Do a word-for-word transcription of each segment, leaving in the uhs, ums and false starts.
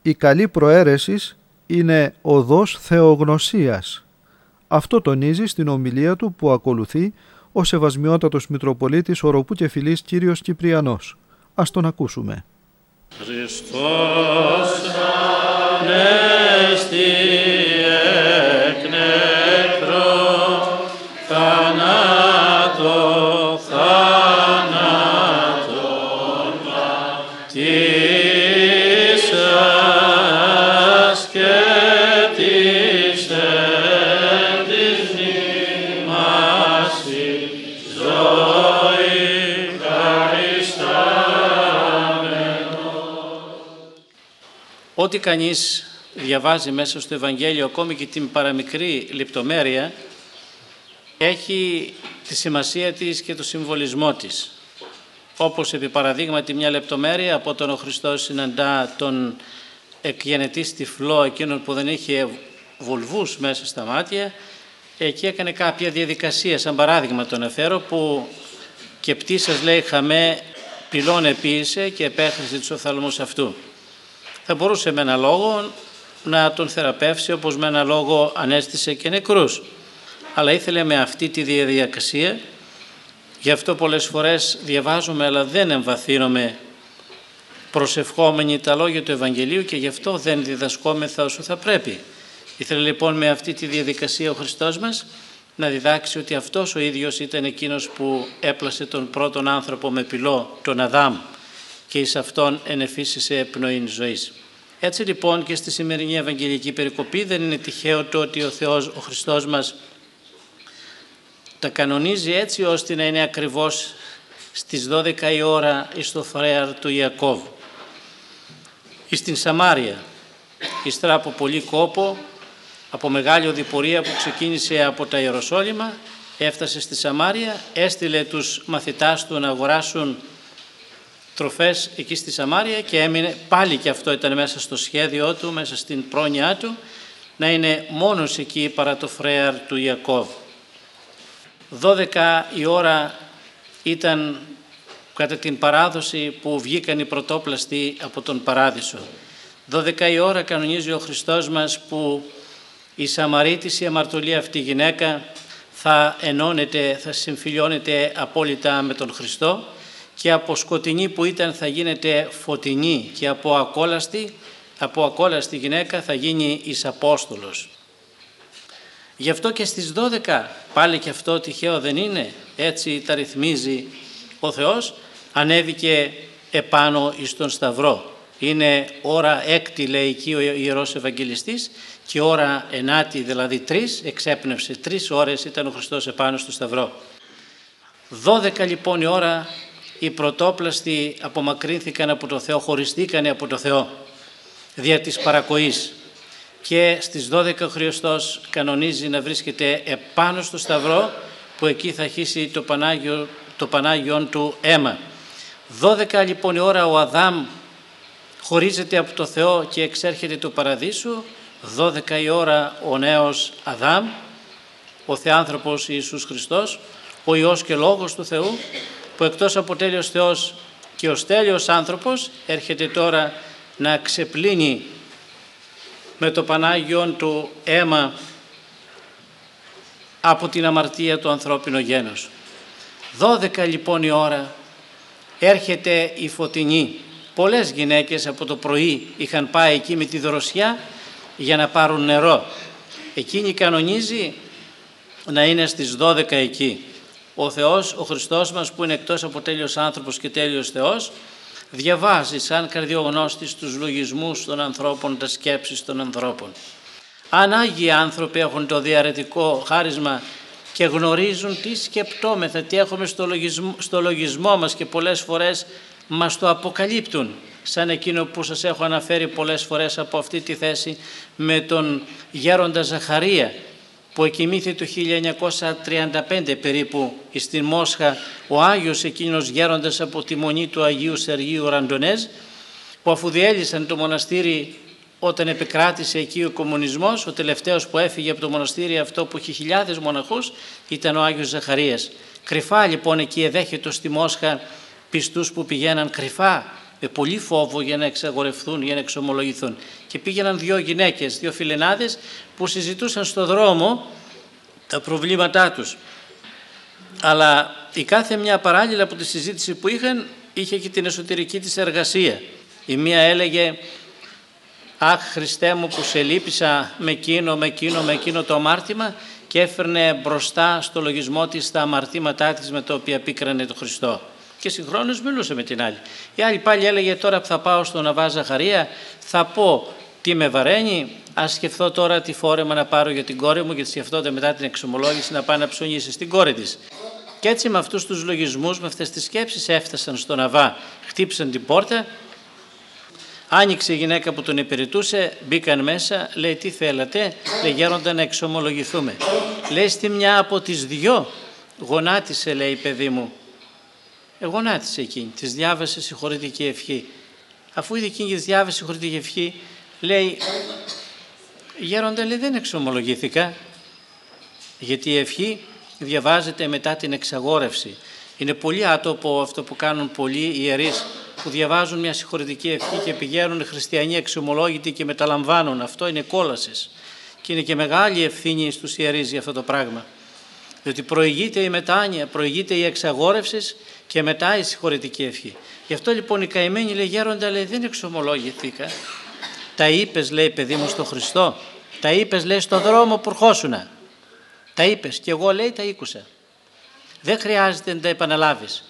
Η καλή προαίρεσης είναι οδός θεογνωσίας. Αυτό τονίζει στην ομιλία του που ακολουθεί ο Σεβασμιότατος Μητροπολίτης Οροπού και Φιλής Κύριος Κυπριανός. Ας τον ακούσουμε. Χριστός ανέστη εκ νεκρών, θάνατο, θάνατον πατήσας και της εν της μνήμας ζωή χαριστάμενο. Ό,τι κανείς διαβάζει μέσα στο Ευαγγέλιο, ακόμη και την παραμικρή λεπτομέρεια, έχει τη σημασία της και το συμβολισμό της. Όπως επί παραδείγματι μια λεπτομέρεια από τον ο Χριστός συναντά τον εκγενετής τυφλό, εκείνον που δεν είχε βουλβούς μέσα στα μάτια, εκεί έκανε κάποια διαδικασία, σαν παράδειγμα τον αναφέρω, που και πτήσας λέει χαμέ πυλών επίησε και επέχρισε τους οφθαλμούς αυτού. Θα μπορούσε με ένα λόγο να τον θεραπεύσει, όπως με ένα λόγο ανέστησε και νεκρούς. Αλλά ήθελε με αυτή τη διαδικασία, γι' αυτό πολλές φορές διαβάζουμε αλλά δεν εμβαθύνουμε προσευχόμενοι τα λόγια του Ευαγγελίου και γι' αυτό δεν διδασκόμεθα όσο θα πρέπει. Ήθελε λοιπόν με αυτή τη διαδικασία ο Χριστός μας να διδάξει ότι αυτός ο ίδιος ήταν εκείνος που έπλασε τον πρώτον άνθρωπο με πυλό, τον Αδάμ, και εις αυτόν ενεφύσισε πνοήν ζωής. Έτσι λοιπόν και στη σημερινή Ευαγγελική περικοπή δεν είναι τυχαίο το ότι ο Θεός, ο Χριστός μας, τα κανονίζει έτσι ώστε να είναι ακριβώς στις δώδεκα η ώρα εις το φρέαρ του Ιακώβ. Εις την Σαμάρια, ύστερα από πολύ κόπο, από μεγάλη οδηπορία που ξεκίνησε από τα Ιεροσόλυμα, έφτασε στη Σαμάρια, έστειλε τους μαθητάς του να αγοράσουν τροφές εκεί στη Σαμάρια και έμεινε, πάλι και αυτό ήταν μέσα στο σχέδιό του, μέσα στην πρόνοιά του, να είναι μόνος εκεί παρά το φρέαρ του Ιακώβ. δώδεκα η ώρα ήταν κατά την παράδοση που βγήκαν οι πρωτόπλαστοι από τον Παράδεισο. δώδεκα η ώρα κανονίζει ο Χριστός μας που η Σαμαρίτης, η αμαρτωλή αυτή γυναίκα, θα ενώνεται, θα συμφιλιώνεται απόλυτα με τον Χριστό και από σκοτεινή που ήταν θα γίνεται φωτεινή και από ακόλαστη, από ακόλαστη γυναίκα θα γίνει εις Απόστολος. Γι' αυτό και στις δώδεκα, πάλι και αυτό τυχαίο δεν είναι, έτσι τα ρυθμίζει ο Θεός, ανέβηκε επάνω εις τον Σταυρό. Είναι ώρα έκτη λέει εκεί ο Ιερός Ευαγγελιστής και ώρα ενάτη, δηλαδή τρεις, εξέπνευσε. Τρεις ώρες ήταν ο Χριστός επάνω στο Σταυρό. Δώδεκα λοιπόν η ώρα οι πρωτόπλαστοι απομακρύνθηκαν από το Θεό, χωριστήκανε από το Θεό δια της παρακοής. Και στις δώδεκα ο Χριστός κανονίζει να βρίσκεται επάνω στο Σταυρό που εκεί θα χύσει το Πανάγιο, το Πανάγιον του αίμα. δώδεκα λοιπόν η ώρα ο Αδάμ χωρίζεται από το Θεό και εξέρχεται του Παραδείσου. δώδεκα η ώρα ο νέος Αδάμ, ο Θεάνθρωπος Ιησούς Χριστός, ο Υιός και Λόγος του Θεού, που εκτός από τέλειος Θεός και ως τέλειος άνθρωπος έρχεται τώρα να ξεπλύνει με το Πανάγιον του αίμα από την αμαρτία του ανθρώπινου γένους. δώδεκα λοιπόν η ώρα έρχεται η φωτεινή. Πολλές γυναίκες από το πρωί είχαν πάει εκεί με τη δροσιά για να πάρουν νερό. Εκείνη κανονίζει να είναι στις δώδεκα εκεί. Ο Θεός, ο Χριστός μας που είναι εκτός από τέλειος άνθρωπος και τέλειος Θεός, διαβάζει σαν καρδιογνώστης τους λογισμούς των ανθρώπων, τα σκέψεις των ανθρώπων. Αν Άγιοι άνθρωποι έχουν το διαρετικό χάρισμα και γνωρίζουν τι σκεπτόμεθα, τι έχουμε στο λογισμό, στο λογισμό μας και πολλές φορές μας το αποκαλύπτουν, σαν εκείνο που σας έχω αναφέρει πολλές φορές από αυτή τη θέση με τον γέροντα Ζαχαρία, που εκοιμήθη το χίλια εννιακόσια τριάντα πέντε περίπου στην Μόσχα, ο Άγιος εκείνος γέροντας από τη μονή του Αγίου Σεργίου Ραντονέζ, που αφού διέλυσαν το μοναστήρι όταν επικράτησε εκεί ο κομμουνισμός, ο τελευταίος που έφυγε από το μοναστήρι αυτό που είχε χιλιάδες μοναχούς ήταν ο Άγιος Ζαχαρίας. Κρυφά λοιπόν εκεί εδέχεται στη Μόσχα πιστούς που πηγαίναν κρυφά με πολύ φόβο για να εξαγορευθούν, για να εξομολογηθούν. Και πήγαιναν δύο γυναίκες, δύο φιλενάδες που συζητούσαν στο δρόμο τα προβλήματά τους. Αλλά η κάθε μια παράλληλα από τη συζήτηση που είχαν, είχε και την εσωτερική της εργασία. Η μία έλεγε «Αχ Χριστέ μου που σε λύπησα με εκείνο, με εκείνο, με εκείνο το αμάρτημα», και έφερνε μπροστά στο λογισμό της τα αμαρτήματά της με τα οποία πίκρανε τον Χριστό. Και συγχρόνως μιλούσε με την άλλη. Η άλλη πάλι έλεγε «Τώρα που θα πάω στον Αββά Ζαχαρία θα πω τι με βαραίνει, ας σκεφτώ τώρα τι φόρεμα να πάρω για την κόρη μου, γιατί σκεφτόταν μετά την εξομολόγηση να πάει να ψωνίσει στην κόρη της». Και έτσι με αυτούς τους λογισμούς, με αυτές τις σκέψεις έφτασαν στον Αββά, χτύπησαν την πόρτα. Άνοιξε η γυναίκα που τον υπηρετούσε, μπήκαν μέσα, λέει «Τι θέλατε?» Λέει «Γέροντα, να εξομολογηθούμε». Λέει «Στη μια από τις δυο γονάτισε», λέει «παιδί μου». Ε, γονάτισε εκείνη, της διάβασε συγχωρητική ευχή. Αφού είδε εκείνη της διάβασε συγχωρητική ευχή, λέει «Γέροντα», λέει «δεν εξομολογήθηκα», γιατί η ευχή διαβάζεται μετά την εξαγόρευση. Είναι πολύ άτομο αυτό που κάνουν πολλοί ιερείς, που διαβάζουν μια συγχωρητική ευχή και πηγαίνουν χριστιανοί εξομολόγητοι και μεταλαμβάνουν. Αυτό είναι κόλασης και είναι και μεγάλη ευθύνη στους ιερείς για αυτό το πράγμα. Διότι προηγείται η μετάνοια, προηγείται η εξαγόρευση και μετά η συγχωρητική ευχή. Γι' αυτό λοιπόν η καημένη λέει «Γέροντα», λέει «δεν εξομολόγηθήκα». Τα είπες, λέει «παιδί μου, στο Χριστό». Τα είπες, λέει «στο δρόμο που ερχόσουνα». Τα είπες και εγώ, λέει, τα ήκουσα. Δεν χρειάζεται να τα επαναλάβεις.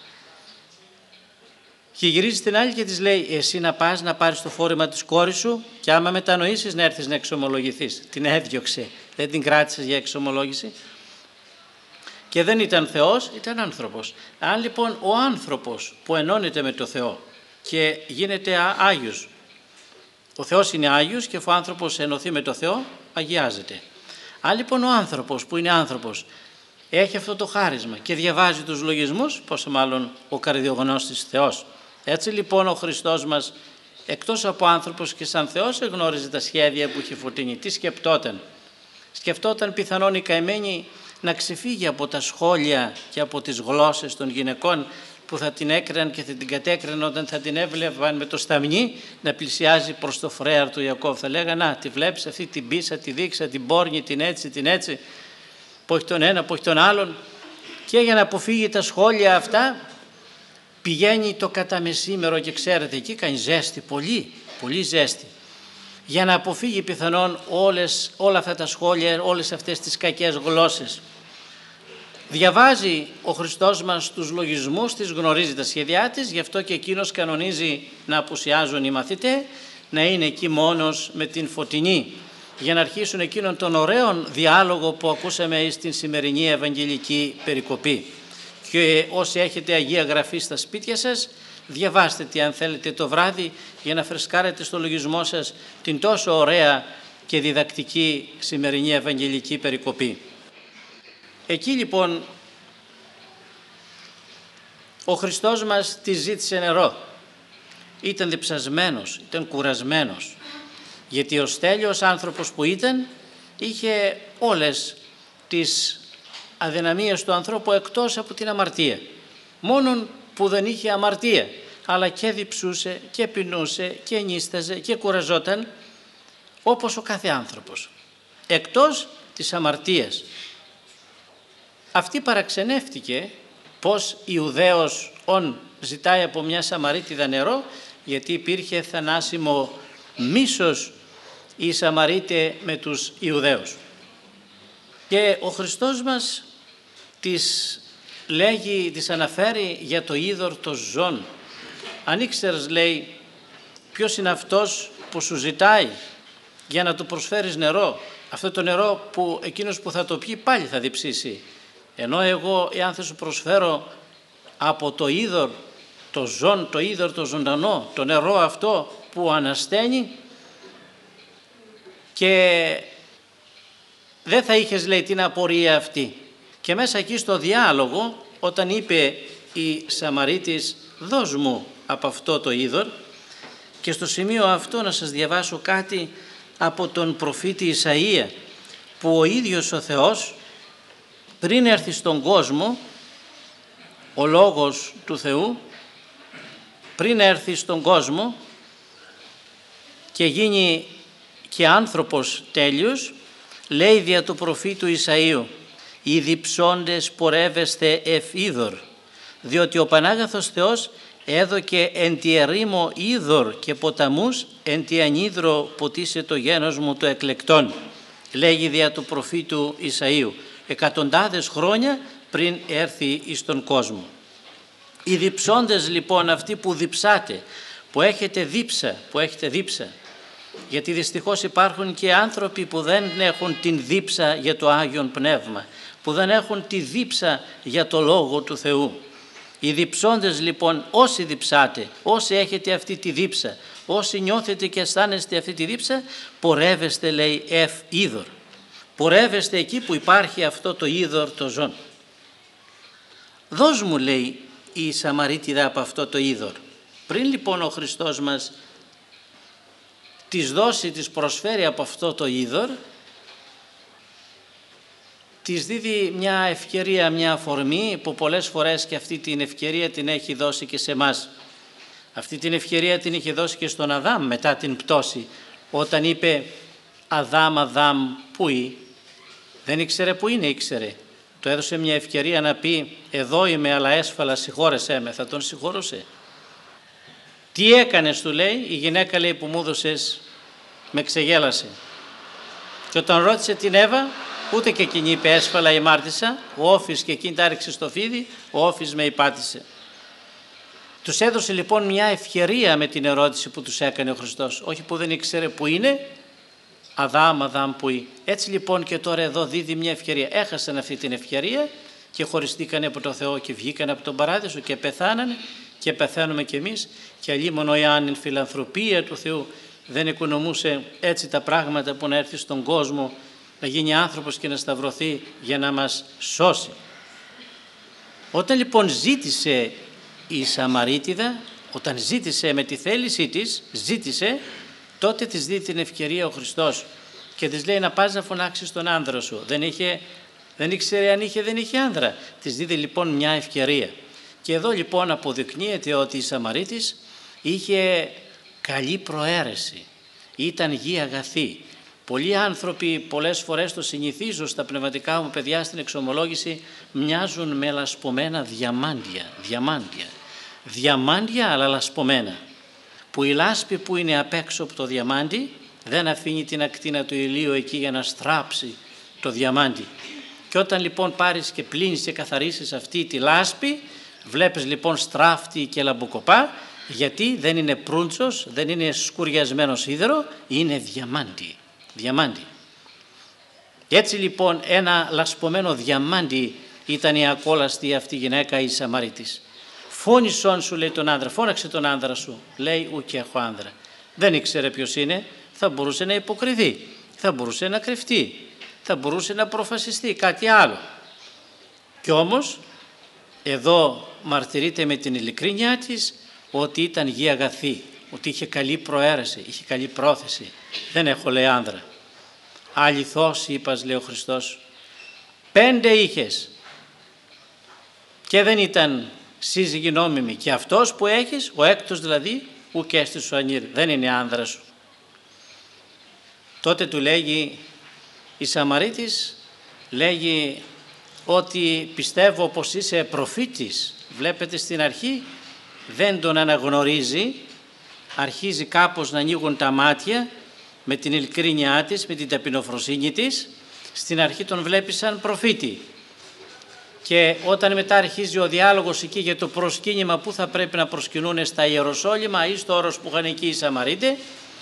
Και γυρίζει στην άλλη και της λέει «Εσύ να πας να πάρεις το φόρεμα της κόρης σου και άμα μετανοήσεις να έρθεις να εξομολογηθείς». Την έδιωξε, δεν την κράτησες για εξομολόγηση. Και δεν ήταν Θεός, ήταν άνθρωπος. Αν λοιπόν ο άνθρωπος που ενώνεται με το Θεό και γίνεται Άγιος, ο Θεός είναι Άγιος και ο άνθρωπος ενωθεί με το Θεό, αγιάζεται. Αν λοιπόν ο άνθρωπος που είναι άνθρωπος έχει αυτό το χάρισμα και διαβάζει τους λογισμούς, πόσο μάλλον ο καρδιογνώστης Θεός. Έτσι λοιπόν ο Χριστός μας, εκτός από άνθρωπος και σαν Θεός, εγνώριζε τα σχέδια που είχε φωτεινή. Τι σκεπτόταν? Σκεφτόταν πιθανόν η καημένη να ξεφύγει από τα σχόλια και από τις γλώσσες των γυναικών που θα την έκραν και θα την κατέκραν όταν θα την έβλεπαν με το σταμνί να πλησιάζει προς το φρέαρ του Ιακώβ. Θα λέγανε «Να, τη βλέπεις αυτή την πίσα, τη δείξα, την πόρνη, την έτσι, την έτσι, που έχει τον ένα, που έχει τον άλλον». Και για να αποφύγει τα σχόλια αυτά πηγαίνει το κατά μεσήμερο και ξέρετε εκεί κάνει ζέστη, πολύ, πολύ ζέστη. Για να αποφύγει πιθανόν όλες, όλα αυτά τα σχόλια, όλες αυτές τις κακές γλώσσες. Διαβάζει ο Χριστός μας τους λογισμούς της, γνωρίζει τα σχέδιά της, γι' αυτό και εκείνος κανονίζει να απουσιάζουν οι μαθητές, να είναι εκεί μόνος με την φωτεινή, για να αρχίσουν εκείνον τον ωραίο διάλογο που ακούσαμε στην σημερινή Ευαγγελική περικοπή. Και όσοι έχετε Αγία Γραφή στα σπίτια σας, διαβάστε τι αν θέλετε το βράδυ για να φρεσκάρετε στο λογισμό σας την τόσο ωραία και διδακτική σημερινή Ευαγγελική περικοπή. Εκεί λοιπόν ο Χριστός μας τη ζήτησε νερό. Ήταν διψασμένος, ήταν κουρασμένος, γιατί ο στέλιος άνθρωπος που ήταν είχε όλες τις αδυναμίες του ανθρώπου εκτός από την αμαρτία. Μόνον που δεν είχε αμαρτία, αλλά και διψούσε και πεινούσε και νίσταζε και κουραζόταν όπως ο κάθε άνθρωπος, εκτός της αμαρτίας. Αυτή παραξενεύτηκε πως Ιουδαίος ον ζητάει από μια Σαμαρίτιδα νερό, γιατί υπήρχε θανάσιμο μίσος οι Σαμαρίτε με τους Ιουδαίους. Και ο Χριστός μας της λέγει, της αναφέρει για το είδωρ το ζών. Αν ήξερες, λέει, ποιος είναι αυτός που σου ζητάει για να του προσφέρεις νερό, αυτό το νερό που εκείνος που θα το πιει πάλι θα διψήσει. Ενώ εγώ, εάν θα σου προσφέρω από το είδωρ το ζών, το είδωρ το ζωντανό, το νερό αυτό που ανασταίνει, και δεν θα είχες, λέει, την απορία αυτή. Και μέσα εκεί στο διάλογο, όταν είπε η Σαμαρίτης «δώσ' μου από αυτό το είδωρ», και στο σημείο αυτό να σας διαβάσω κάτι από τον προφήτη Ισαΐα, που ο ίδιος ο Θεός πριν έρθει στον κόσμο, ο Λόγος του Θεού, πριν έρθει στον κόσμο και γίνει και άνθρωπος τέλειος, λέει δια του προφήτου Ισαΐου: «Οι διψώντες πορεύεστε εφ είδωρ, διότι ο Πανάγαθος Θεός έδωκε εν τη ερήμο είδωρ και ποταμούς, εν τη ανίδρο ποτίσε το γένος μου το εκλεκτόν», λέγει δια του προφήτου Ισαΐου, εκατοντάδες χρόνια πριν έρθει εις τον κόσμο. Οι διψώντες λοιπόν, αυτοί που διψάτε, που έχετε δίψα, που έχετε δίψα, γιατί δυστυχώς υπάρχουν και άνθρωποι που δεν έχουν την δίψα για το Άγιον Πνεύμα, που δεν έχουν τη δίψα για το Λόγο του Θεού. Οι διψώντες λοιπόν, όσοι διψάτε, όσοι έχετε αυτή τη δίψα, όσοι νιώθετε και αισθάνεστε αυτή τη δίψα, πορεύεστε, λέει, εφ είδωρ. Πορεύεστε εκεί που υπάρχει αυτό το είδωρ το ζών. Δώσ' μου, λέει η Σαμαρίτιδα, από αυτό το είδωρ. Πριν λοιπόν ο Χριστός μας της δώσει, της προσφέρει από αυτό το είδωρ, της δίδει μια ευκαιρία, μια αφορμή που πολλές φορές και αυτή την ευκαιρία την έχει δώσει και σε εμάς. Αυτή την ευκαιρία την είχε δώσει και στον Αδάμ μετά την πτώση, όταν είπε «Αδάμ, Αδάμ, πού είναι?» Δεν ήξερε που είναι, ήξερε. Του έδωσε μια ευκαιρία να πει «Εδώ είμαι, αλλά έσφαλα, συγχώρεσέ με», θα τον συγχωρούσε. «Τι έκανες?» του λέει. «Η γυναίκα, λέει, που μου έδωσες με ξεγέλασε». Και όταν ρώτησε την Εύα, ούτε και εκείνη είπε «Έσφαλα ημάρτησα», ο Όφης και εκείνη τα έριξε στο φίδι, ο Όφης με υπάτησε. Τους έδωσε λοιπόν μια ευκαιρία με την ερώτηση που τους έκανε ο Χριστός, όχι που δεν ήξερε που είναι, «Αδάμ, Αδάμ, που είναι?» Έτσι λοιπόν και τώρα εδώ δίδει μια ευκαιρία. Έχασαν αυτή την ευκαιρία και χωριστήκανε από το Θεό και βγήκαν από τον παράδεισο και πεθάνανε και πεθαίνουμε κι εμείς, και αλλήμον εάν η φιλανθρωπία του Θεού δεν οικονομούσε έτσι τα πράγματα που να έρθει στον κόσμο, να γίνει άνθρωπος και να σταυρωθεί για να μας σώσει. Όταν λοιπόν ζήτησε η Σαμαρίτιδα, όταν ζήτησε με τη θέλησή της, ζήτησε, τότε της δίνει την ευκαιρία ο Χριστός και της λέει να πας να φωνάξεις τον άνδρα σου. Δεν, είχε, δεν ήξερε αν είχε, δεν είχε άνδρα. Της δίδει λοιπόν μια ευκαιρία. Και εδώ λοιπόν αποδεικνύεται ότι η Σαμαρίτης είχε καλή προαίρεση, ήταν γη αγαθή. Πολλοί άνθρωποι πολλές φορές το συνηθίζω στα πνευματικά μου παιδιά στην εξομολόγηση, μοιάζουν με λασπωμένα διαμάντια, διαμάντια, διαμάντια αλλά λασπωμένα, που η λάσπη που είναι απ' έξω από το διαμάντι δεν αφήνει την ακτίνα του ηλίου εκεί για να στράψει το διαμάντι. Και όταν λοιπόν πάρεις και πλύνεις και καθαρίσεις αυτή τη λάσπη, βλέπεις λοιπόν στράφτη και λαμποκοπά, γιατί δεν είναι προύντσος, δεν είναι σκουριασμένο σίδερο, είναι διαμάντι. Διαμάντι. Έτσι λοιπόν ένα λασπωμένο διαμάντι ήταν η ακόλαστη αυτή γυναίκα η Σαμαρίτης. «Φώνησον σου», λέει, τον άνδρα, φώναξε τον άνδρα σου. Λέει «Ου και έχω άνδρα». Δεν ήξερε ποιος είναι, θα μπορούσε να υποκριθεί, θα μπορούσε να κρυφτεί, θα μπορούσε να προφασιστεί κάτι άλλο. Κι όμως εδώ μαρτυρείται με την ειλικρίνειά της ότι ήταν γη αγαθή, ότι είχε καλή προαίρεση, είχε καλή πρόθεση. «Δεν έχω», λέει, άνδρα. «Αληθώς είπας», λέει ο Χριστός, «πέντε είχες και δεν ήταν σύζυγοι νόμιμοι, και αυτός που έχεις, ο έκτος δηλαδή, ουκ έστι σου ανήρ, δεν είναι άνδρα σου». Τότε του λέγει η Σαμαρίτης, λέγει ότι «πιστεύω πως είσαι προφήτης». Βλέπετε στην αρχή δεν τον αναγνωρίζει, αρχίζει κάπως να ανοίγουν τα μάτια με την ειλικρίνειά της, με την ταπεινοφροσύνη της. Στην αρχή τον βλέπει σαν προφήτη και όταν μετά αρχίζει ο διάλογος εκεί για το προσκύνημα που θα πρέπει να προσκυνούν στα Ιεροσόλυμα ή στο όρος που είχαν εκεί οι Σαμαρίτες,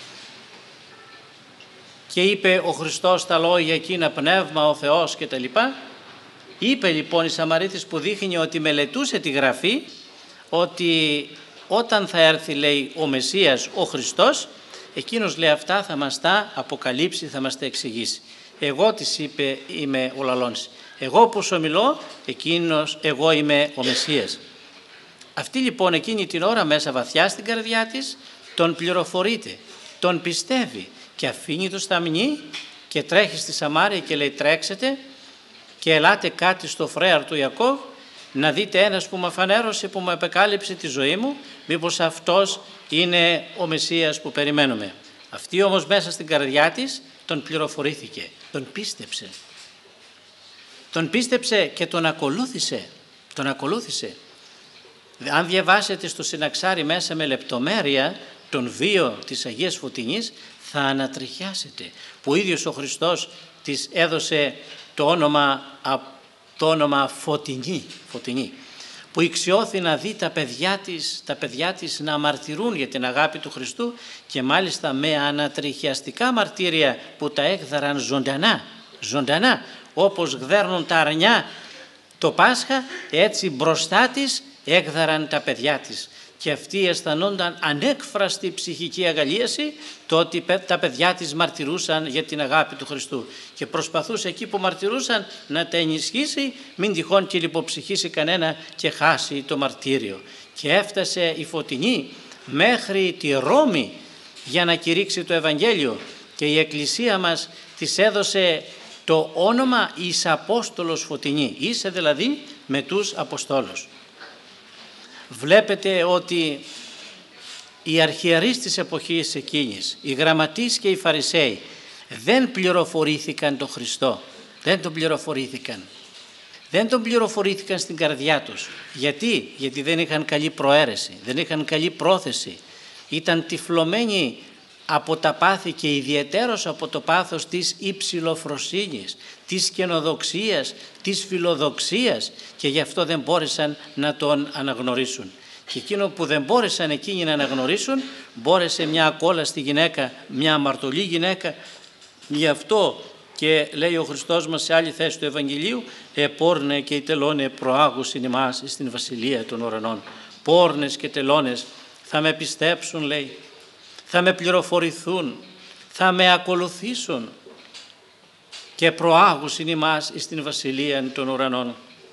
και είπε ο Χριστός τα λόγια εκείνα, πνεύμα, ο Θεός και τα λοιπά, είπε λοιπόν η Σαμαρίτης, που δείχνει ότι μελετούσε τη Γραφή, ότι όταν θα έρθει, λέει, ο Μεσσίας, ο Χριστός, εκείνος, λέει, αυτά θα μας τα αποκαλύψει, θα μας τα εξηγήσει. Εγώ, της είπε, είμαι ο λαλώνης. Εγώ που σου μιλώ, εκείνος, εγώ είμαι ο Μεσσίας. Αυτή λοιπόν εκείνη την ώρα μέσα βαθιά στην καρδιά της τον πληροφορείται, τον πιστεύει και αφήνει το σταμνί και τρέχει στη Σαμάρια και λέει «τρέξετε και ελάτε κάτι στο φρέαρ του Ιακώβ να δείτε ένας που με αφανέρωσε, που μου επεκάλυψε τη ζωή μου, μήπως αυτός είναι ο Μεσσίας που περιμένουμε. Αυτή όμως μέσα στην καρδιά της τον πληροφορήθηκε, τον πίστεψε. Τον πίστεψε και τον ακολούθησε. Τον ακολούθησε. Αν διαβάσετε στο Συναξάρι μέσα με λεπτομέρεια τον βίο της Αγίας Φωτεινής, θα ανατριχιάσετε, που ο ίδιος ο Χριστός της έδωσε το όνομα, το όνομα Φωτεινή, Φωτεινή, που ηξιώθη να δει τα παιδιά της, τα παιδιά της να μαρτυρούν για την αγάπη του Χριστού, και μάλιστα με ανατριχιαστικά μαρτύρια που τα έκδαραν ζωντανά, ζωντανά, όπως γδέρνουν τα αρνιά το Πάσχα, έτσι μπροστά της έκδαραν τα παιδιά της. Και αυτή αισθανόνταν ανέκφραστη ψυχική αγαλίαση το ότι τα παιδιά της μαρτυρούσαν για την αγάπη του Χριστού, και προσπαθούσε εκεί που μαρτυρούσαν να τα ενισχύσει, μην τυχόν και λιποψυχήσει κανένα και χάσει το μαρτύριο. Και έφτασε η Φωτεινή μέχρι τη Ρώμη για να κηρύξει το Ευαγγέλιο, και η Εκκλησία μας της έδωσε το όνομα εις Απόστολος Φωτεινή, είσαι δηλαδή με τους Αποστόλους. Βλέπετε ότι οι αρχιερείς της εποχής εκείνης, οι γραμματείς και οι Φαρισαίοι, δεν πληροφορήθηκαν τον Χριστό, δεν τον πληροφορήθηκαν. Δεν τον πληροφορήθηκαν στην καρδιά τους. Γιατί? Γιατί δεν είχαν καλή προαίρεση, δεν είχαν καλή πρόθεση. Ήταν τυφλωμένοι από τα πάθη, και ιδιαιτέρως από το πάθος της υψηλοφροσύνης, της καινοδοξίας, της φιλοδοξίας, και γι' αυτό δεν μπόρεσαν να τον αναγνωρίσουν. Και εκείνο που δεν μπόρεσαν εκείνοι να αναγνωρίσουν, μπόρεσε μια ακόλαστη γυναίκα, μια αμαρτωλή γυναίκα, γι' αυτό και λέει ο Χριστός μας σε άλλη θέση του Ευαγγελίου, «Επόρνε και οι τελώνε προάγουσιν ημάς στην βασιλεία των ουρανών». Πόρνες και τελώνες θα με πιστέψουν, λέει, θα με πληροφορηθούν, θα με ακολουθήσουν και προάγουσιν ημάς στην βασιλεία των ουρανών.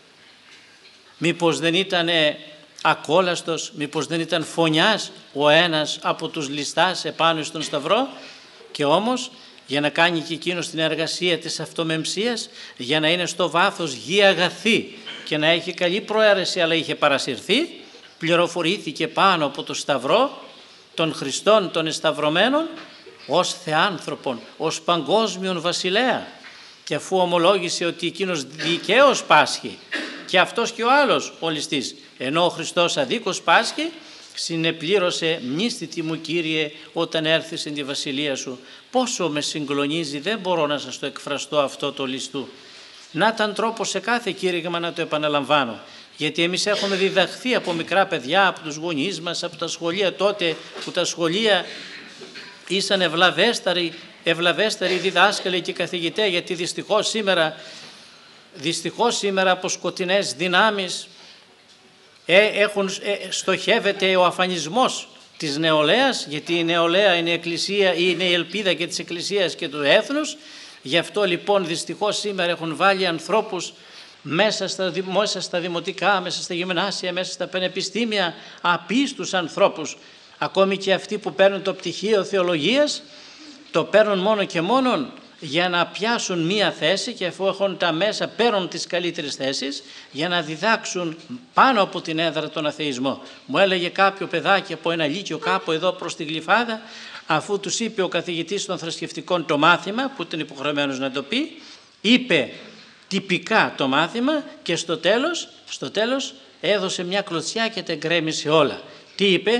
Μήπως δεν ήταν ακόλαστος, μήπως δεν ήταν φωνιάς ο ένας από τους ληστάς επάνω στον Σταυρό, και όμως για να κάνει και εκείνος την εργασία της αυτομεμψίας, για να είναι στο βάθος γη αγαθή και να έχει καλή προαίρεση, αλλά είχε παρασυρθεί, πληροφορήθηκε πάνω από το Σταυρό των Χριστών των εσταυρωμένων ως θεάνθρωπον, ως παγκόσμιον βασιλέα, και αφού ομολόγησε ότι εκείνος δικαίως πάσχει και αυτός και ο άλλος ο ληστής, ενώ ο Χριστός αδίκως πάσχει, συνεπλήρωσε «Μνήστητη μου Κύριε όταν έρθεις στην τη βασιλεία σου». Πόσο με συγκλονίζει, δεν μπορώ να σας το εκφραστώ αυτό το ληστού. Να ήταν τρόπος σε κάθε κήρυγμα να το επαναλαμβάνω. Γιατί εμείς έχουμε διδαχθεί από μικρά παιδιά, από τους γονείς μας, από τα σχολεία τότε, που τα σχολεία ήσαν ευλαβέσταροι, ευλαβέσταροι διδάσκαλοι και καθηγητές, γιατί δυστυχώς σήμερα, δυστυχώς σήμερα από σκοτεινές δυνάμεις ε, έχουν, ε, στοχεύεται ο αφανισμός της νεολαίας, γιατί η νεολαία είναι η εκκλησία, είναι η ελπίδα και της εκκλησίας και του έθνους. Γι' αυτό λοιπόν δυστυχώς σήμερα έχουν βάλει ανθρώπους μέσα στα, μέσα στα δημοτικά, μέσα στα γυμνάσια, μέσα στα πανεπιστήμια, απίστους ανθρώπους. Ακόμη και αυτοί που παίρνουν το πτυχίο θεολογίας, το παίρνουν μόνο και μόνο για να πιάσουν μία θέση, και αφού έχουν τα μέσα παίρνουν τις καλύτερες θέσεις για να διδάξουν πάνω από την έδρα τον αθεισμό. Μου έλεγε κάποιο παιδάκι από ένα λύκειο κάπου εδώ προς τη Γλυφάδα, αφού τους είπε ο καθηγητής των θρησκευτικών το μάθημα, που ήταν υποχρεωμένος να το πει, είπε τυπικά το μάθημα, και στο τέλος, στο τέλος έδωσε μια κλωτσιά και τα γκρέμισε όλα. Τι είπε?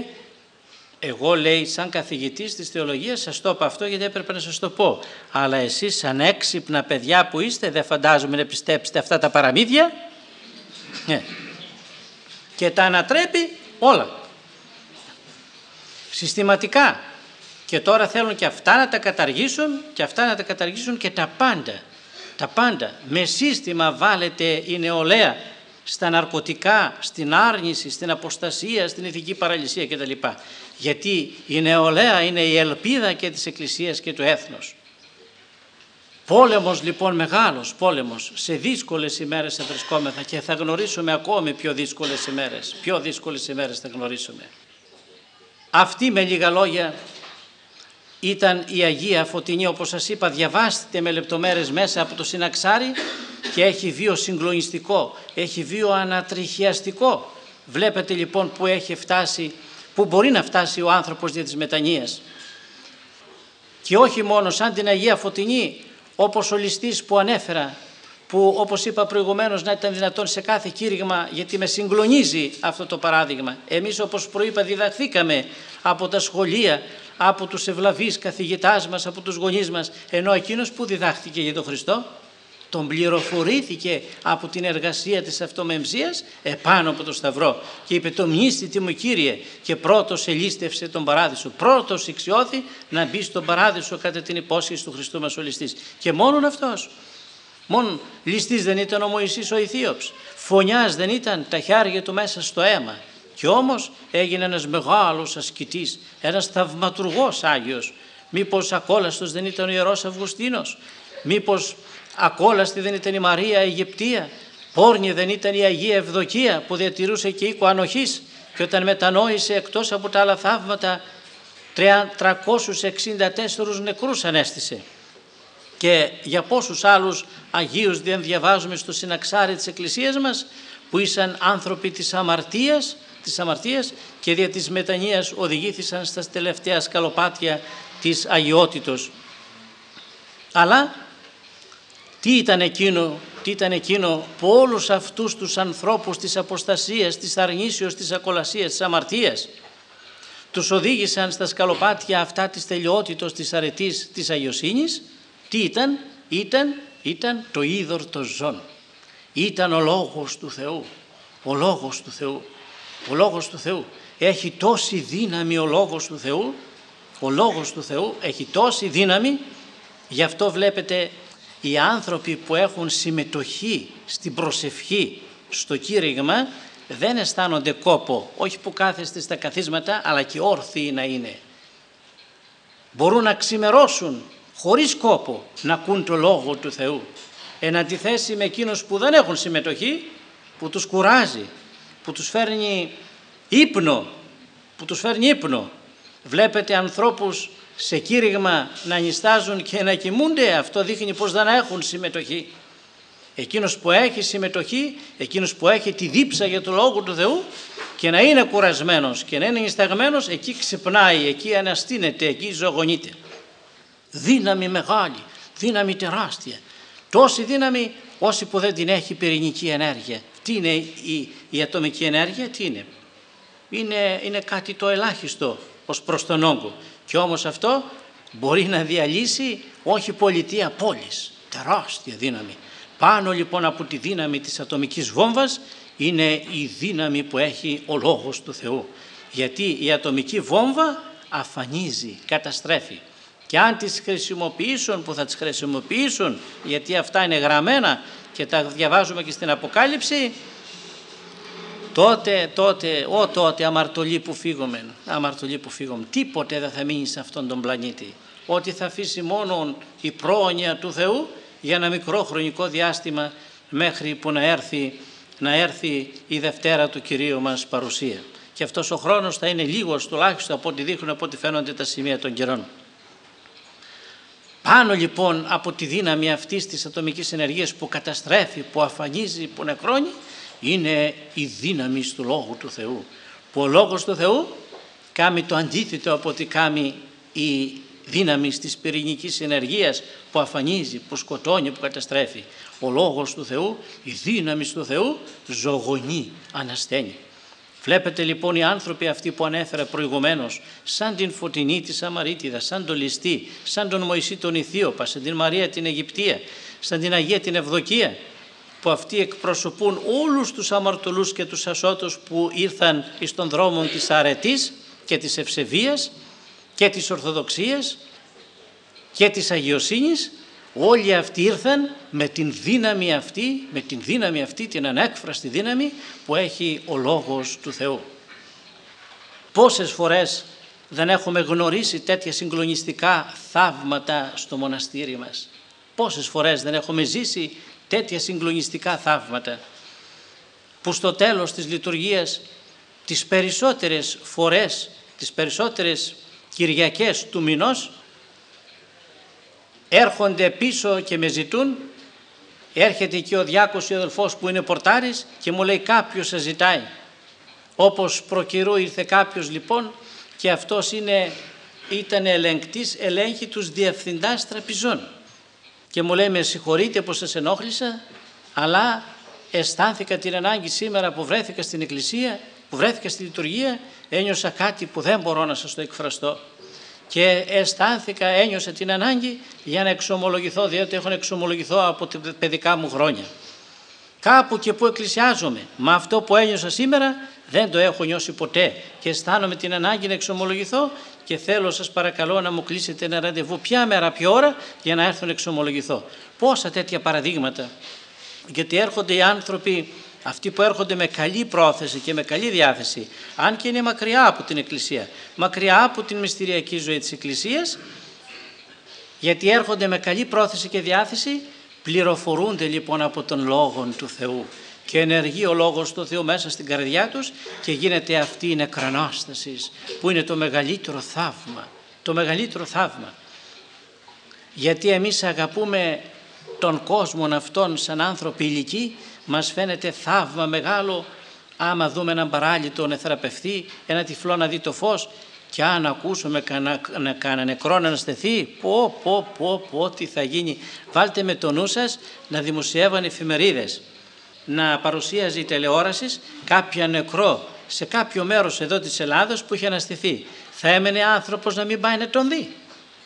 Εγώ, λέει, σαν καθηγητής της θεολογίας σας το είπα αυτό γιατί έπρεπε να σας το πω, αλλά εσείς σαν έξυπνα παιδιά που είστε δεν φαντάζομαι να πιστέψετε αυτά τα παραμύθια. Ναι. Και τα ανατρέπει όλα συστηματικά, και τώρα θέλουν και αυτά να τα καταργήσουν, και αυτά να τα καταργήσουν και τα πάντα, τα πάντα. Με σύστημα βάλετε η νεολαία στα ναρκωτικά, στην άρνηση, στην αποστασία, στην ηθική παραλυσία κτλ. Γιατί η νεολαία είναι η ελπίδα και της Εκκλησίας και του έθνους. Πόλεμος λοιπόν, μεγάλος πόλεμος, σε δύσκολες ημέρες θα βρισκόμεθα, και θα γνωρίσουμε ακόμη πιο δύσκολες ημέρες, πιο δύσκολες ημέρες θα γνωρίσουμε. Αυτή με λίγα λόγια ήταν η Αγία Φωτεινή, όπως σας είπα, διαβάστε με λεπτομέρειες μέσα από το Συναξάρι, και έχει βίο συγκλονιστικό, έχει βίο ανατριχιαστικό. Βλέπετε λοιπόν που έχει φτάσει, που μπορεί να φτάσει ο άνθρωπος δια της μετανοίας. Και όχι μόνο σαν την Αγία Φωτεινή, όπως ο ληστής που ανέφερα, που όπως είπα προηγουμένως να ήταν δυνατόν σε κάθε κήρυγμα, γιατί με συγκλονίζει αυτό το παράδειγμα. Εμείς όπως προείπα διδαχθήκαμε από τα σχολεία, από τους ευλαβείς καθηγητάς μας, από τους γονείς μας, ενώ εκείνος που διδάχθηκε για τον Χριστό τον πληροφορήθηκε από την εργασία της αυτομεμψίας επάνω από το σταυρό και είπε το μνήστητη μου Κύριε, και πρώτος ελίστευσε τον παράδεισο, πρώτος ηξιώθη να μπει στον παράδεισο κατά την υπόσχεση του Χριστού μας ο ληστής. Και μόνον αυτός. Μόνο ληστής δεν ήταν ο Μωυσής ο Αιθίωπς, φωνιάς δεν ήταν τα χέρια του μέσα στο αίμα, και όμως έγινε ένας μεγάλος ασκητής, ένας θαυματουργός Άγιος. Μήπως ακόλαστος δεν ήταν ο Ιερός Αυγουστίνος, μήπως ακόλαστη δεν ήταν η Μαρία Αιγυπτία, πόρνη δεν ήταν η Αγία Ευδοκία που διατηρούσε και οίκο ανοχής, και όταν μετανόησε εκτός από τα άλλα θαύματα τριακόσιους εξήντα τέσσερις νεκρούς ανέστησε. Και για πόσους άλλους Αγίους δεν διαβάζουμε στο συναξάρι της Εκκλησίας μας, που ήσαν άνθρωποι της αμαρτίας, της αμαρτίας και δια της μετανοίας οδηγήθησαν στα τελευταία σκαλοπάτια της αγιότητος. Αλλά τι ήταν εκείνο, τι ήταν εκείνο που όλους αυτούς τους ανθρώπους της αποστασίας, της αρνήσεως, της ακολασίας, της αμαρτίας τους οδήγησαν στα σκαλοπάτια αυτά της τελειότητος, της αρετής, της αγιοσύνης? Τι ήταν? Ήταν, ήταν το είδωρ των ζών. Ήταν ο Λόγος του Θεού. Ο Λόγος του Θεού. Ο Λόγος του Θεού. Έχει τόση δύναμη ο Λόγος του Θεού. Ο Λόγος του Θεού έχει τόση δύναμη. Γι' αυτό βλέπετε οι άνθρωποι που έχουν συμμετοχή στην προσευχή, στο κήρυγμα, δεν αισθάνονται κόπο. Όχι που κάθεστε στα καθίσματα, αλλά και όρθιοι να είναι. Μπορούν να ξημερώσουν χωρίς κόπο να ακούν το Λόγο του Θεού. Εν αντιθέσει με εκείνους που δεν έχουν συμμετοχή, που τους κουράζει, που τους φέρνει ύπνο, που τους φέρνει ύπνο. Βλέπετε ανθρώπους σε κήρυγμα να νηστάζουν και να κοιμούνται, αυτό δείχνει πως δεν έχουν συμμετοχή. Εκείνος που έχει συμμετοχή, εκείνος που έχει τη δίψα για το Λόγο του Θεού και να είναι κουρασμένος και να είναι νησταγμένος, εκεί ξυπνάει, εκεί αναστείνεται, εκεί ζωγονείται. Δύναμη μεγάλη, δύναμη τεράστια, τόση δύναμη όσοι που δεν την έχει πυρηνική ενέργεια. Τι είναι η, η ατομική ενέργεια? Τι είναι? Είναι, είναι κάτι το ελάχιστο ως προς τον όγκο, και όμως αυτό μπορεί να διαλύσει όχι πολιτεία, πόλης. Τεράστια δύναμη. Πάνω λοιπόν από τη δύναμη της ατομικής βόμβας είναι η δύναμη που έχει ο Λόγος του Θεού, γιατί η ατομική βόμβα αφανίζει, καταστρέφει. Και αν τις χρησιμοποιήσουν, που θα τις χρησιμοποιήσουν, γιατί αυτά είναι γραμμένα και τα διαβάζουμε και στην Αποκάλυψη, τότε, τότε, ό τότε αμαρτωλοί που φύγουμε, αμαρτωλοί που φύγουμε, τίποτε δεν θα μείνει σε αυτόν τον πλανήτη. Ότι θα αφήσει μόνο η πρόνοια του Θεού για ένα μικρό χρονικό διάστημα μέχρι που να έρθει, να έρθει η Δευτέρα του Κυρίου μας παρουσία. Και αυτός ο χρόνος θα είναι λίγος τουλάχιστον από ό,τι δείχνουν, από ό,τι φαίνονται τα σημεία των καιρών. Πάνω λοιπόν από τη δύναμη αυτής της ατομικής ενεργείας που καταστρέφει, που αφανίζει, που νεκρώνει, είναι η δύναμη του Λόγου του Θεού. Που ο Λόγος του Θεού κάνει το αντίθετο από ό,τι κάνει η δύναμη της πυρηνικής ενεργείας που αφανίζει, που σκοτώνει, που καταστρέφει. Ο Λόγος του Θεού, η δύναμη του Θεού ζωγονεί, ανασταίνει. Βλέπετε λοιπόν οι άνθρωποι αυτοί που ανέφερα προηγουμένως, σαν την Φωτεινή τη Σαμαρίτιδα, σαν τον ληστή, σαν τον Μωυσή τον Αιθίωπα, σαν την Μαρία την Αιγυπτία, σαν την Αγία την Ευδοκία, που αυτοί εκπροσωπούν όλους τους αμαρτωλούς και τους ασώτους που ήρθαν εις των δρόμων της αρετής και της ευσεβίας και της ορθοδοξίας και της αγιοσύνης. Όλοι αυτοί ήρθαν με την δύναμη αυτή, με την δύναμη αυτή, την ανέκφραστη δύναμη που έχει ο Λόγος του Θεού. Πόσες φορές δεν έχουμε γνωρίσει τέτοια συγκλονιστικά θαύματα στο μοναστήρι μας. Πόσες φορές δεν έχουμε ζήσει τέτοια συγκλονιστικά θαύματα, που στο τέλος της λειτουργίας τις περισσότερες φορές, τις περισσότερες Κυριακές του μηνός, έρχονται πίσω και με ζητούν Έρχεται εκεί ο διάκος, ο αδελφός που είναι πορτάρης και μου λέει κάποιος σε ζητάει. Όπως προκαιρού ήρθε κάποιος λοιπόν και αυτός είναι, ήταν ελεγκτής, ελέγχει τους διευθυντάς τραπεζών. Και μου λέει, με συγχωρείτε που σας ενόχλησα, αλλά αισθάνθηκα την ανάγκη σήμερα που βρέθηκα στην εκκλησία, που βρέθηκα στη λειτουργία, ένιωσα κάτι που δεν μπορώ να σας το εκφραστώ. Και αισθάνθηκα, ένιωσα την ανάγκη για να εξομολογηθώ, διότι έχω εξομολογηθώ από τα παιδικά μου χρόνια. Κάπου και που εκκλησιάζομαι, μα αυτό που ένιωσα σήμερα δεν το έχω νιώσει ποτέ και αισθάνομαι την ανάγκη να εξομολογηθώ και θέλω, σας παρακαλώ, να μου κλείσετε ένα ραντεβού ποια μέρα, ποια ώρα, για να έρθω να εξομολογηθώ. Πόσα τέτοια παραδείγματα, γιατί έρχονται οι άνθρωποι αυτοί που έρχονται με καλή πρόθεση και με καλή διάθεση, αν και είναι μακριά από την Εκκλησία, μακριά από την μυστηριακή ζωή της Εκκλησίας, γιατί έρχονται με καλή πρόθεση και διάθεση, πληροφορούνται λοιπόν από τον Λόγο του Θεού και ενεργεί ο Λόγος του Θεού μέσα στην καρδιά τους και γίνεται αυτή η νεκρανάσταση που είναι το μεγαλύτερο θαύμα, το μεγαλύτερο θαύμα. Γιατί εμείς αγαπούμε τον κόσμο αυτόν σαν άνθρωποι ηλικοί, μας φαίνεται θαύμα μεγάλο άμα δούμε έναν παράλυτο να θεραπευτεί, ένα τυφλό να δει το φως, και αν ακούσουμε κανένα νεκρό να αναστηθεί, πω πω πω πω τι θα γίνει. Βάλτε με το νου σας να δημοσιεύαν εφημερίδες, να παρουσίαζε η τηλεόραση κάποια νεκρό σε κάποιο μέρος εδώ της Ελλάδος που είχε αναστηθεί. Θα έμενε άνθρωπος να μην πάει να τον δει.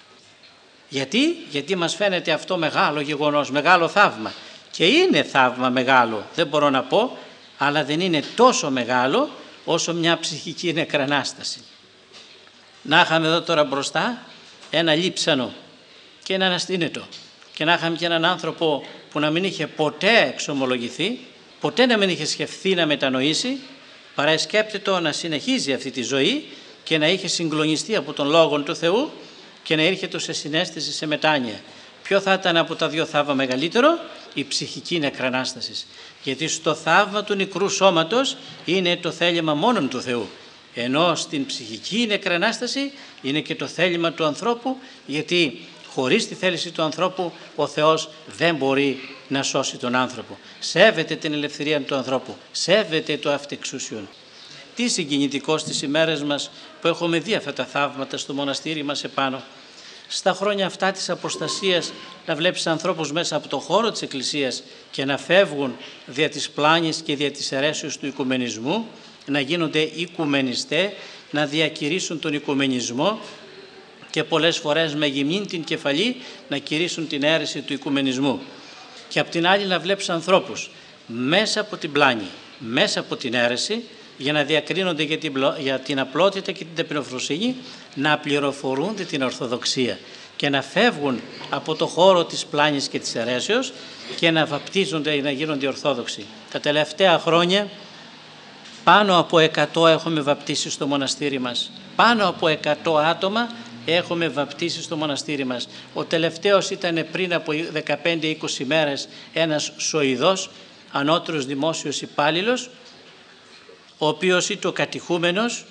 Γιατί, γιατί μας φαίνεται αυτό μεγάλο γεγονός, μεγάλο θαύμα. Και είναι θαύμα μεγάλο, δεν μπορώ να πω, αλλά δεν είναι τόσο μεγάλο όσο μια ψυχική νεκρανάσταση. Να είχαμε εδώ τώρα μπροστά ένα λείψανο και ένα αναστήνετο και να είχαμε και έναν άνθρωπο που να μην είχε ποτέ εξομολογηθεί, ποτέ να μην είχε σκεφτεί να μετανοήσει, παρά σκέπτετο να συνεχίζει αυτή τη ζωή και να είχε συγκλονιστεί από τον Λόγο του Θεού και να έρχεται σε συναίσθηση, σε μετάνοια. Ποιο θα ήταν από τα δύο θαύμα μεγαλύτερο? Η ψυχική νεκρανάσταση. Γιατί στο θαύμα του νεκρού σώματος είναι το θέλημα μόνον του Θεού. Ενώ στην ψυχική νεκρανάσταση είναι και το θέλημα του ανθρώπου, γιατί χωρίς τη θέληση του ανθρώπου ο Θεός δεν μπορεί να σώσει τον άνθρωπο. Σέβεται την ελευθερία του ανθρώπου, σέβεται το αυτεξούσιον. Τι συγκινητικό στις ημέρες μας που έχουμε δει αυτά τα θαύματα στο μοναστήρι μας επάνω. Στα χρόνια αυτά της αποστασίας να βλέπεις ανθρώπους μέσα από το χώρο της Εκκλησίας και να φεύγουν δια της πλάνης και δια της αιρέσεως του οικουμενισμού, να γίνονται οικουμενιστές, να διακηρύσουν τον οικουμενισμό και πολλές φορές με γυμνήν την κεφαλή να κηρύσουν την αίρεση του οικουμενισμού. Και απ' την άλλη να βλέπεις ανθρώπους μέσα από την πλάνη, μέσα από την αίρεση, για να διακρίνονται για την, για την απλότητα και την ταπεινοφροσύνη, να πληροφορούνται την Ορθοδοξία και να φεύγουν από το χώρο της πλάνης και της αιρέσεως και να βαπτίζονται ή να γίνονται Ορθόδοξοι. Τα τελευταία χρόνια πάνω από εκατό έχουμε βαπτίσει στο μοναστήρι μας. Πάνω από εκατό άτομα έχουμε βαπτίσει στο μοναστήρι μας. Ο τελευταίος ήταν πριν από δεκαπέντε είκοσι μέρες ένας Σοηδός, ανώτερος δημόσιος υπάλληλος, ο οποίος ήταν ο κατηχούμενος,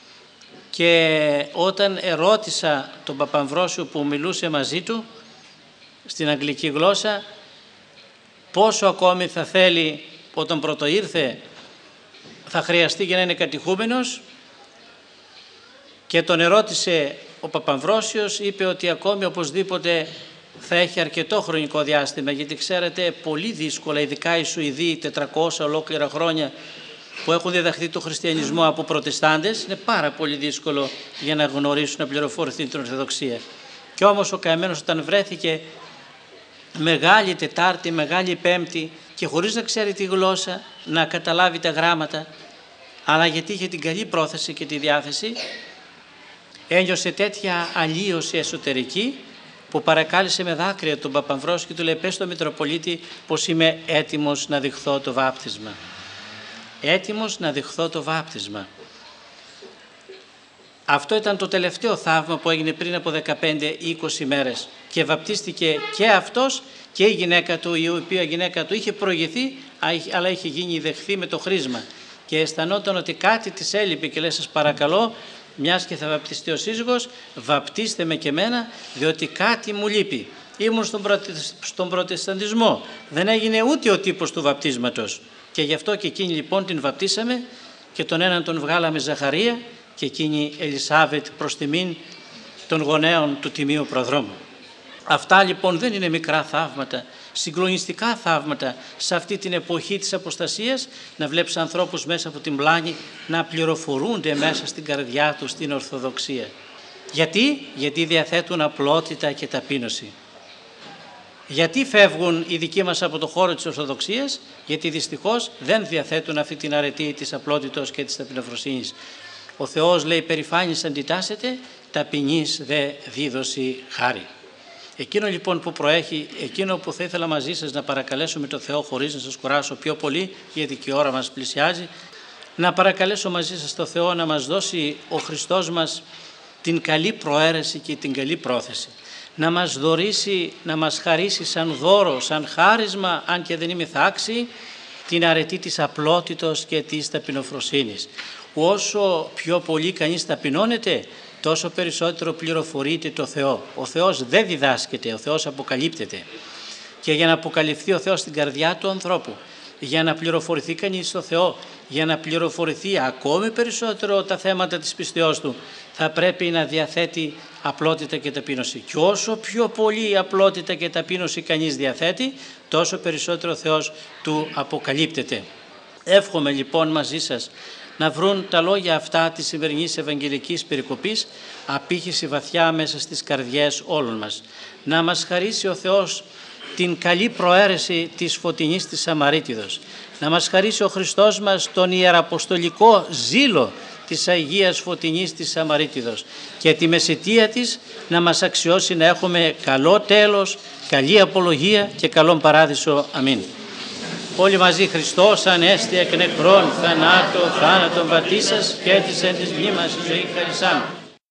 και όταν ερώτησα τον Παπαμβρόσιο που μιλούσε μαζί του στην αγγλική γλώσσα πόσο ακόμη θα θέλει, όταν πρώτο ήρθε θα χρειαστεί για να είναι κατηχούμενος, και τον ερώτησε ο Παπαμβρόσιος, είπε ότι ακόμη οπωσδήποτε θα έχει αρκετό χρονικό διάστημα, γιατί ξέρετε πολύ δύσκολα, ειδικά οι Σουηδοί τετρακόσια ολόκληρα χρόνια που έχουν διδαχθεί το χριστιανισμό από προτεστάντες, είναι πάρα πολύ δύσκολο για να γνωρίσουν, να πληροφορηθούν την Ορθοδοξία. Και όμως ο καημένος όταν βρέθηκε Μεγάλη Τετάρτη, Μεγάλη Πέμπτη και χωρίς να ξέρει τη γλώσσα, να καταλάβει τα γράμματα, αλλά γιατί είχε την καλή πρόθεση και τη διάθεση, ένιωσε τέτοια αλλίωση εσωτερική που παρακάλεσε με δάκρυα τον Παπαμβρόσιο και του λέει: πες στον Μητροπολίτη πως είμαι έτοιμος να δεχθώ το βάπτισμα. Έτοιμος να δεχθώ το βάπτισμα. Αυτό ήταν το τελευταίο θαύμα που έγινε πριν από δεκαπέντε είκοσι μέρες και βαπτίστηκε και αυτός και η γυναίκα του, η οποία γυναίκα του είχε προηγηθεί αλλά είχε γίνει δεχθή με το χρήσμα και αισθανόταν ότι κάτι της έλειπε και λέει: σας παρακαλώ, μιας και θα βαπτιστεί ο σύζυγος, βαπτίστε με και εμένα, διότι κάτι μου λείπει. ήμουν στον, προτε... στον προτεσταντισμό. Δεν έγινε ούτε ο τύπος του βαπτίσματος. Και γι' αυτό και εκείνη λοιπόν την βαπτίσαμε και τον έναν τον βγάλαμε Ζαχαρία και εκείνη Ελισάβετ προς τιμήν των γονέων του Τιμίου Προδρόμου. Αυτά λοιπόν δεν είναι μικρά θαύματα, συγκλονιστικά θαύματα σε αυτή την εποχή της αποστασίας, να βλέπεις ανθρώπους μέσα από την πλάνη να πληροφορούνται μέσα στην καρδιά τους την Ορθοδοξία. Γιατί? Γιατί διαθέτουν απλότητα και ταπείνωση. Γιατί φεύγουν οι δικοί μας από το χώρο της Ορθοδοξίας? Γιατί δυστυχώς δεν διαθέτουν αυτή την αρετή της απλότητος και της ταπεινοφροσύνης. Ο Θεός λέει περηφάνης αντιτάσσεται, ταπεινής δε δίδωση χάρη. Εκείνο λοιπόν που προέχει, εκείνο που θα ήθελα μαζί σας να παρακαλέσω με το Θεό, χωρίς να σας κουράσω πιο πολύ, γιατί και η ώρα μας πλησιάζει, να παρακαλέσω μαζί σας το Θεό να μας δώσει ο Χριστός μας την καλή προαίρεση και την καλή πρόθεση. Να μας δωρήσει, να μας χαρίσει σαν δώρο, σαν χάρισμα, αν και δεν είμαι άξιοι, την αρετή της απλότητος και της ταπεινοφροσύνης. Όσο πιο πολύ κανείς ταπεινώνεται, τόσο περισσότερο πληροφορείται το Θεό. Ο Θεός δεν διδάσκεται, ο Θεός αποκαλύπτεται. Και για να αποκαλυφθεί ο Θεός στην καρδιά του ανθρώπου, για να πληροφορηθεί κανείς στο Θεό, για να πληροφορηθεί ακόμη περισσότερο τα θέματα της πιστεώς του, θα πρέπει να διαθέτει απλότητα και ταπείνωση. Και όσο πιο πολύ απλότητα και ταπείνωση κανείς διαθέτει, τόσο περισσότερο ο Θεός του αποκαλύπτεται. Εύχομαι λοιπόν μαζί σας να βρουν τα λόγια αυτά της σημερινής Ευαγγελικής περικοπής απήχηση βαθιά μέσα στις καρδιές όλων μας. Να μας χαρίσει ο Θεός την καλή προαίρεση της φωτεινής της Σαμαρίτιδος. Να μας χαρίσει ο Χριστός μας τον ιεραποστολικό ζήλο της Αγίας Φωτεινής της Σαμαρίτιδος και τη μεσαιτία της να μας αξιώσει να έχουμε καλό τέλος, καλή απολογία και καλόν παράδεισο. Αμήν. Όλοι μαζί Χριστός ανέστη εκ νεκρών θανάτω θάνατον βατήσας και της εν της μνήμας η ζωή χαρισάμενη.